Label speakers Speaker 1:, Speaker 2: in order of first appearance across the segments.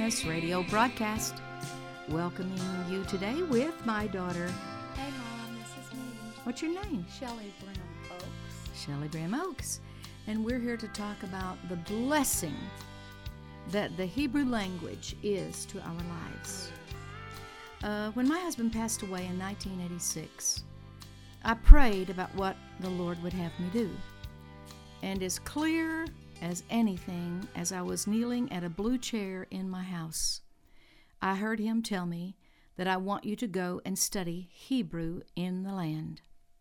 Speaker 1: Witness radio broadcast. Welcoming you today with my daughter.
Speaker 2: Hey, Mom, this is me.
Speaker 1: What's your name?
Speaker 2: Shelley Brim Oaks.
Speaker 1: Shelley Brim Oaks. And we're here to talk about the blessing that the Hebrew language is to our lives. When my husband passed away in 1986, I prayed about what the Lord would have me do. And as clear as anything, as I was kneeling at a blue chair in my house, I heard him tell me that I want you to go and study Hebrew in the land.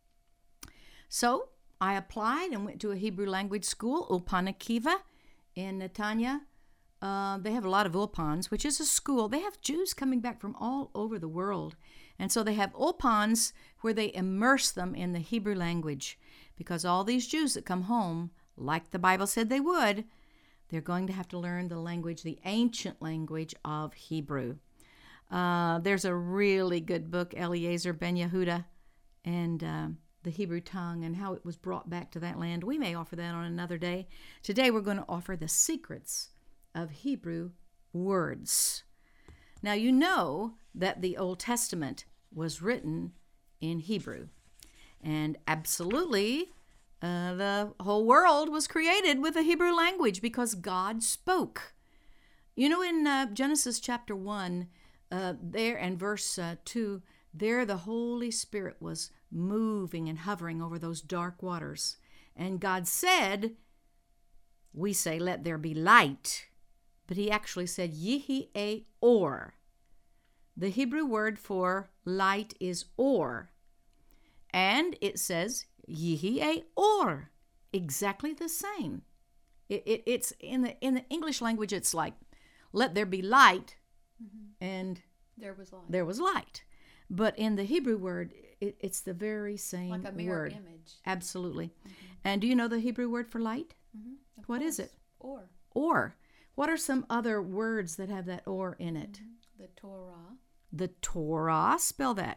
Speaker 1: So I applied and went to a Hebrew language school, Ulpan Akiva, in Netanya. They have a lot of Ulpans, which is a school. They have Jews coming back from all over the world. And so they have Ulpans where they immerse them in the Hebrew language, because all these Jews that come home, like the Bible said they would, they're going to have to learn the language, the ancient language of Hebrew. There's a really good book, Eliezer Ben Yehuda, and the Hebrew tongue and how it was brought back to that land. We may offer that on another day. Today we're going to offer the secrets of Hebrew words. Now, you know that the Old Testament was written in Hebrew, and absolutely the whole world was created with the Hebrew language because God spoke. You know, in Genesis chapter 1, there and verse 2, there the Holy Spirit was moving and hovering over those dark waters. And God said, we say, let there be light. But he actually said, Yihi or. The Hebrew word for light is or. And it says, Yihi or. Exactly the same. It's in the English language, it's like, let there be light, and there was light. But in the Hebrew word, it's the very same word.
Speaker 2: Like a mirror image.
Speaker 1: Absolutely. And do you know the Hebrew word for light? What is it?
Speaker 2: Or.
Speaker 1: Or. What are some other words that have that or in it?
Speaker 2: The Torah.
Speaker 1: The Torah. Spell that.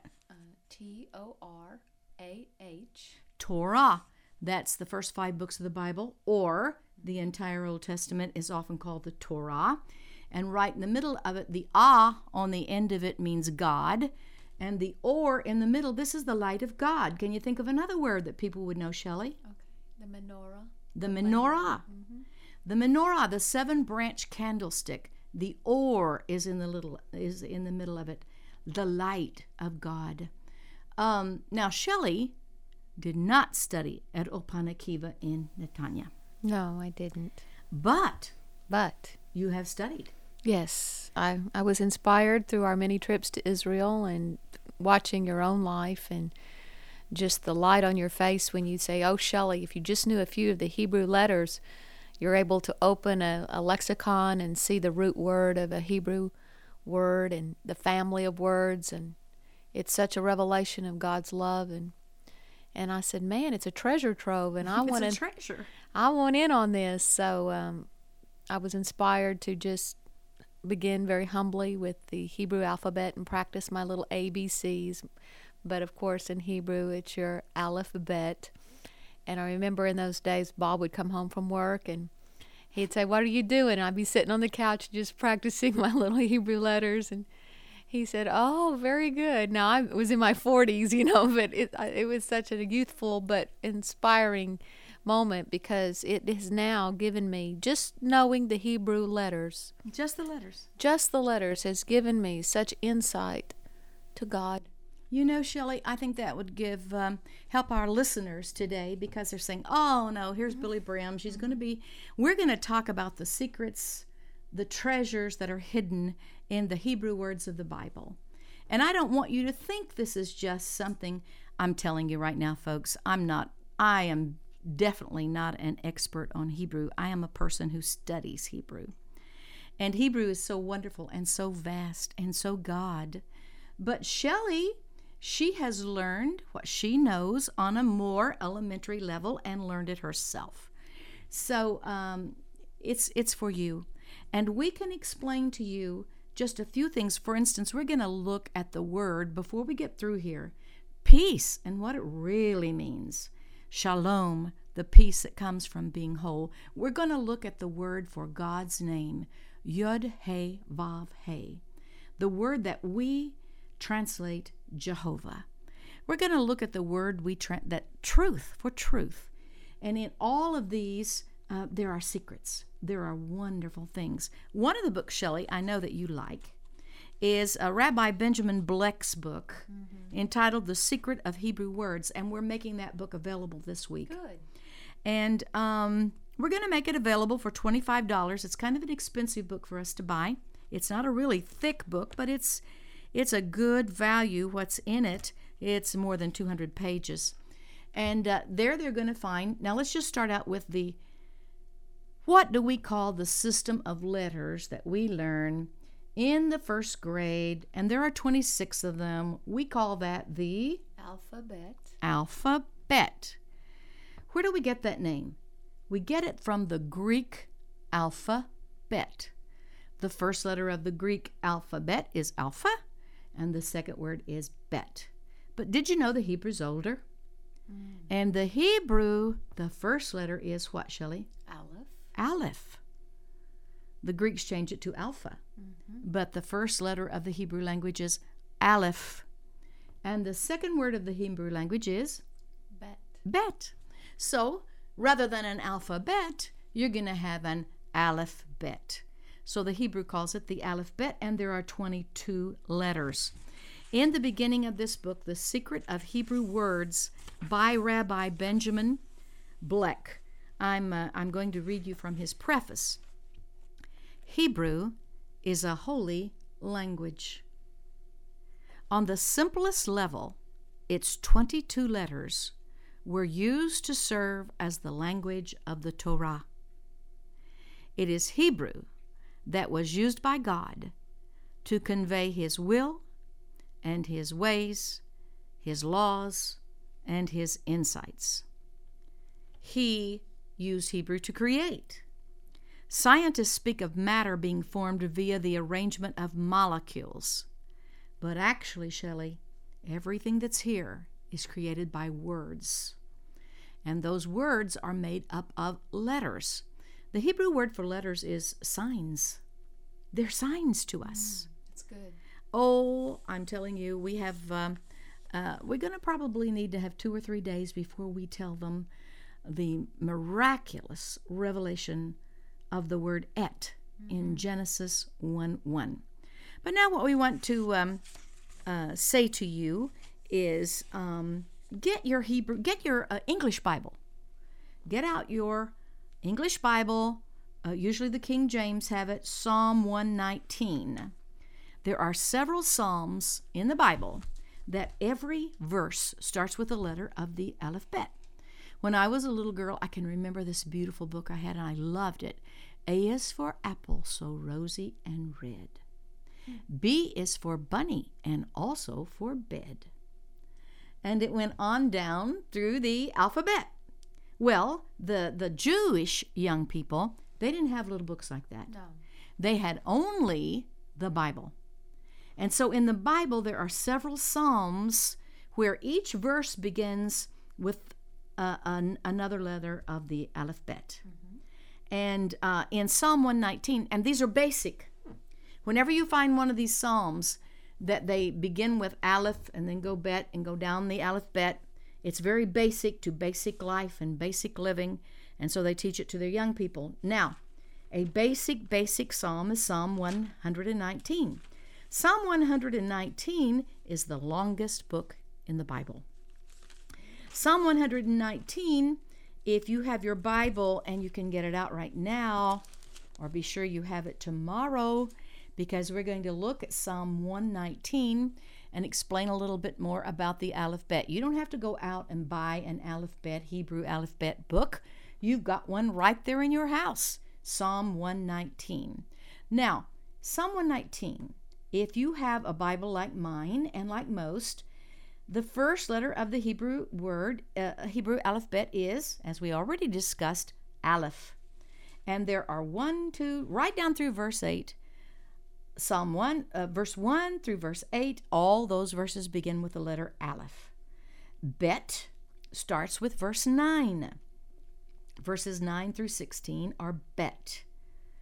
Speaker 2: Torah.
Speaker 1: Torah. That's the first 5 books of the Bible, or the entire Old Testament is often called the Torah. And right in the middle of it, the ah on the end of it means God. And the or in the middle, this is the light of God. Can you think of another word that people would know, Shelley?
Speaker 2: Okay. The menorah.
Speaker 1: The menorah. The menorah, the 7-branch candlestick. The or is in the middle of it. The light of God. Now, Shelley did not study at Ulpan Akiva in Netanya.
Speaker 2: No, I didn't.
Speaker 1: But you have studied.
Speaker 2: Yes, I was inspired through our many trips to Israel and watching your own life and just the light on your face when you say, oh, Shelley, if you just knew a few of the Hebrew letters, you're able to open a lexicon and see the root word of a Hebrew word and the family of words, and it's such a revelation of God's love. And I said, man, it's a treasure trove, and I want in on this. So I was inspired to just begin very humbly with the Hebrew alphabet and practice my little ABCs. But of course, in Hebrew, it's your aleph bet. And I remember in those days, Bob would come home from work and he'd say, what are you doing? And I'd be sitting on the couch just practicing my little Hebrew letters. And he said, oh, very good. Now, I was in my 40s, but it was such a youthful but inspiring moment because it has now given me, just knowing the Hebrew letters.
Speaker 1: Just the letters.
Speaker 2: Just the letters has given me such insight to God.
Speaker 1: You know, Shelley, I think that would help our listeners today because they're saying, oh, no, here's Billy Brim. We're going to talk about the secrets, the treasures that are hidden in the Hebrew words of the Bible. And I don't want you to think this is just something I'm telling you right now, folks. I am definitely not an expert on Hebrew. I am a person who studies Hebrew. And Hebrew is so wonderful and so vast and so God. But Shelley, she has learned what she knows on a more elementary level and learned it herself. So it's for you. And we can explain to you just a few things. For instance, we're going to look at the word, before we get through here, peace and what it really means. Shalom, the peace that comes from being whole. We're going to look at the word for God's name, Yud He Vav He, the word that we translate Jehovah. We're going to look at the word that truth, for truth. And in all of these, there are secrets. There are wonderful things. One of the books, Shelley, I know that you like, is Rabbi Benjamin Bleck's book entitled The Secret of Hebrew Words, and we're making that book available this week.
Speaker 2: Good.
Speaker 1: And we're going to make it available for $25. It's kind of an expensive book for us to buy. It's not a really thick book, but it's a good value. What's in it? It's more than 200 pages. And there they're going to find, now let's just start out with what do we call the system of letters that we learn in the first grade? And there are 26 of them. We call that the alphabet. Where do we get that name? We get it from the Greek alphabet. The first letter of the Greek alphabet is alpha, and the second word is bet. But did you know the Hebrew's older? And the Hebrew, the first letter is what, Shelley? Aleph. The Greeks changed it to alpha. But the first letter of the Hebrew language is aleph. And the second word of the Hebrew language is? Bet. So, rather than an alphabet, you're going to have an aleph-bet. So the Hebrew calls it the aleph-bet, and there are 22 letters. In the beginning of this book, The Secret of Hebrew Words by Rabbi Benjamin Bleck, I'm going to read you from his preface. Hebrew is a holy language. On the simplest level, its 22 letters were used to serve as the language of the Torah. It is Hebrew that was used by God to convey His will and His ways, His laws, and His insights. He used Hebrew to create. Scientists speak of matter being formed via the arrangement of molecules. But actually, Shelley, everything that's here is created by words. And those words are made up of letters. The Hebrew word for letters is signs. They're signs to us.
Speaker 2: That's good.
Speaker 1: Oh, I'm telling you, we have, we're going to probably need to have 2 or 3 days before we tell them the miraculous revelation of the word et in Genesis 1:1. But now what we want to say to you is get your English Bible. Get out your English Bible. Usually the King James have it, Psalm 119. There are several psalms in the Bible that every verse starts with a letter of the alphabet. When I was a little girl, I can remember this beautiful book I had, and I loved it. A is for apple, so rosy and red. B is for bunny, and also for bed. And it went on down through the alphabet. Well, the Jewish young people, they didn't have little books like that.
Speaker 2: No.
Speaker 1: They had only the Bible. And so in the Bible, there are several psalms where each verse begins with another letter of the alphabet. And in Psalm 119, and these are basic. Whenever you find one of these psalms that they begin with aleph and then go bet and go down the alphabet, it's very basic to basic life and basic living, and so they teach it to their young people. Now, a basic psalm is Psalm 119. Psalm 119 is the longest book in the Bible. Psalm 119, if you have your Bible and you can get it out right now, or be sure you have it tomorrow, because we're going to look at Psalm 119 and explain a little bit more about the alphabet. You don't have to go out and buy an alphabet, Hebrew alphabet book. You've got one right there in your house, Psalm 119. Now, Psalm 119, if you have a Bible like mine and like most, the first letter of the Hebrew word, Hebrew alphabet is, as we already discussed, aleph. And there are 1, 2, right down through verse 8, Psalm 1, verse 1 through verse 8, all those verses begin with the letter aleph. Bet starts with verse 9. Verses 9 through 16 are bet.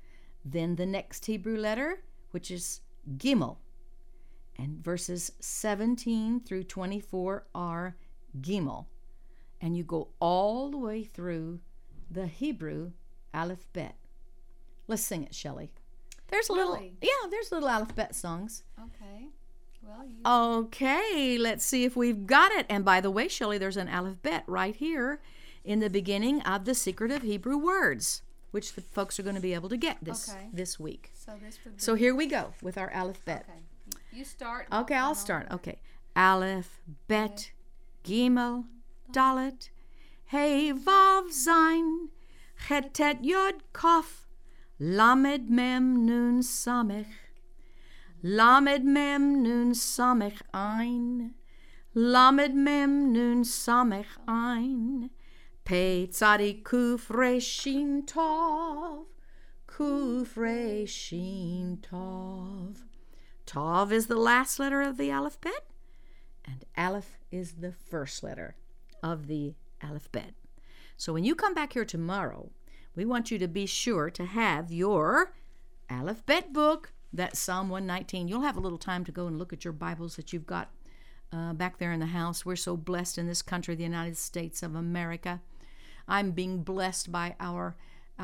Speaker 1: then the next Hebrew letter, which is Gimel. And verses 17 through 24 are Gimel. And you go all the way through the Hebrew alphabet. Let's sing it, Shelley. There's
Speaker 2: Really?
Speaker 1: there's little alphabet songs.
Speaker 2: Okay. Well,
Speaker 1: Okay, let's see if we've got it. And by the way, Shelley, there's an alphabet right here in the beginning of the Secret of Hebrew Words, which the folks are going to be able to get this week.
Speaker 2: So this would be.
Speaker 1: So here we go with our alphabet.
Speaker 2: Okay. You start.
Speaker 1: Okay, I'll start. Okay. Aleph, Bet, Gimel, Dalet, Hey, Vav, Zain, Chet, Tet, Yod, Kaf, Lamed, Mem, Nun, Samech, Lamed, Mem, Nun, Samech, Ein, Lamed, Mem, Nun, Samech, Ein, Pei, Tzadik, Kuf, Reshin, Tov, Kuf, Reshin, Tov. Tav is the last letter of the alphabet, and Aleph is the first letter of the alphabet. So when you come back here tomorrow, we want you to be sure to have your alphabet book. That's Psalm 119. You'll have a little time to go and look at your Bibles that you've got back there in the house. We're so blessed in this country, the United States of America. I'm being blessed by our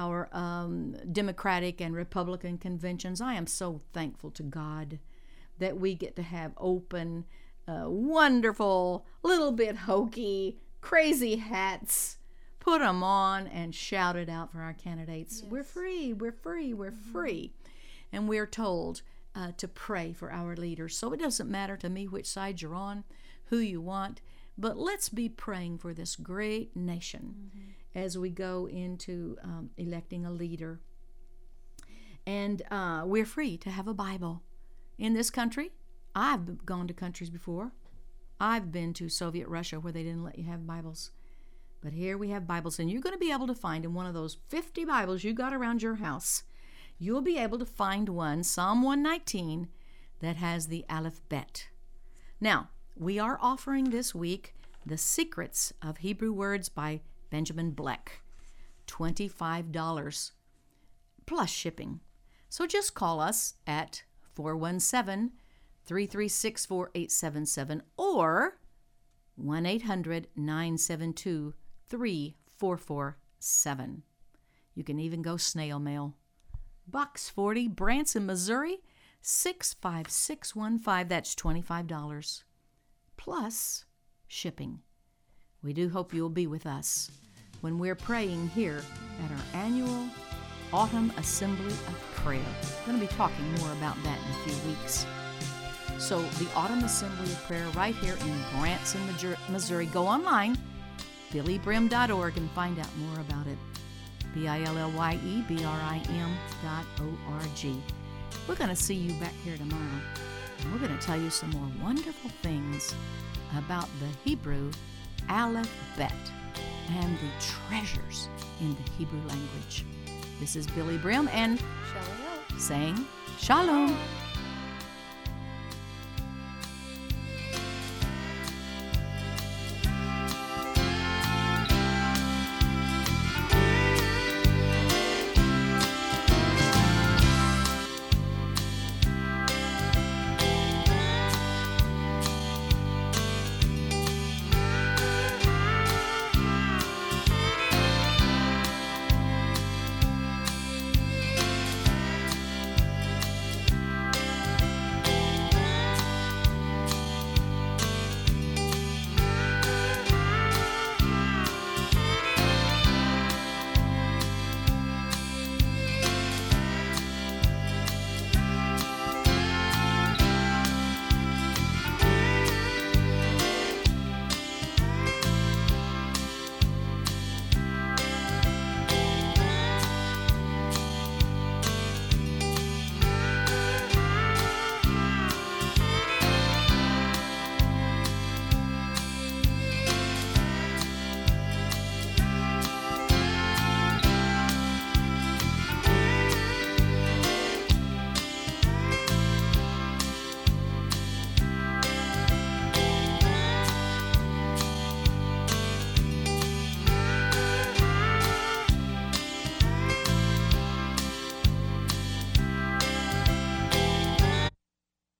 Speaker 1: Democratic and Republican conventions. I am so thankful to God that we get to have open, wonderful, little bit hokey, crazy hats. Put them on and shout it out for our candidates. Yes. We're free, we're free, we're free. And we're told to pray for our leaders. So it doesn't matter to me which side you're on, who you want, but let's be praying for this great nation as we go into electing a leader. And we're free to have a Bible. In this country, I've gone to countries before. I've been to Soviet Russia where they didn't let you have Bibles. But here we have Bibles, and you're going to be able to find in one of those 50 Bibles you got around your house, you'll be able to find one, Psalm 119, that has the alphabet. Now, we are offering this week The Secrets of Hebrew Words by Benjamin Bleck, $25 plus shipping. So just call us at 417-336-4877 or 1-800-972-3447. You can even go snail mail. Box 40, Branson, Missouri, 65615. That's $25 plus shipping. We do hope you'll be with us when we're praying here at our annual Autumn Assembly of Prayer. We're going to be talking more about that in a few weeks. So the Autumn Assembly of Prayer right here in Branson, Missouri. Go online, billybrim.org, and find out more about it. BILLYEBRIM.org. We're going to see you back here tomorrow, and we're going to tell you some more wonderful things about the Hebrew alphabet and the treasures in the Hebrew language. This is Billy Brim and
Speaker 2: Shelley Oak
Speaker 1: saying Shalom.